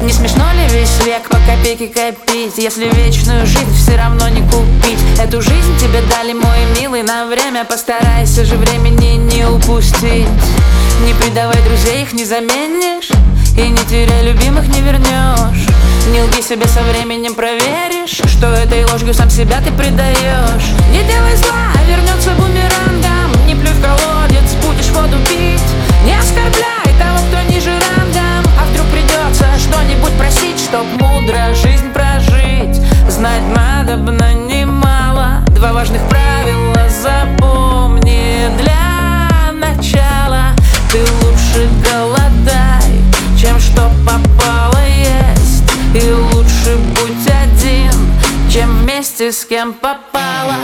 Не смешно ли весь век по копейке копить, если вечную жизнь все равно не купить? Эту жизнь тебе дали, мой милый, на время. Постарайся же времени не упустить. Не предавай друзей, их не заменишь, и не теряй любимых, не вернешь. Не лги себе, со временем проверишь, что этой ложью сам себя ты предаешь. Не делай зла, а вернется бумерангом. Не плюй в колодец, будешь воду пить. Не оскорбляй того, кто ниже рангом. А вдруг придется что-нибудь просить, чтоб мудро жизнь прожить. Знать надобно немало. Два важных правила запомни для начала. Ты лучше голодай, чем что попало есть. И лучше будь один, чем вместе с кем попало.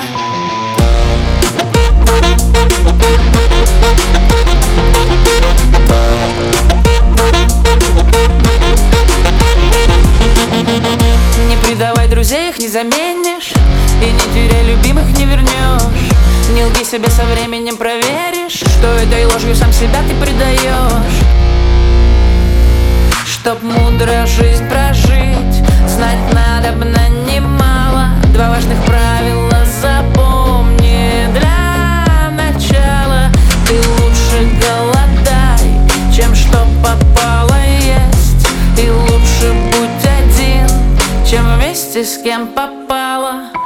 Не предавай друзей, их не заменишь, и не теряй любимых, не вернешь. Не лги себе, со временем проверишь, что этой ложью сам себя ты предаешь. Чтоб мудро жизнь прожить, знать надобно немало. Два важных правила запомни для начала. Ты лучше голодай, чем что попало есть. И лучше будь один, чем вместе с кем попало.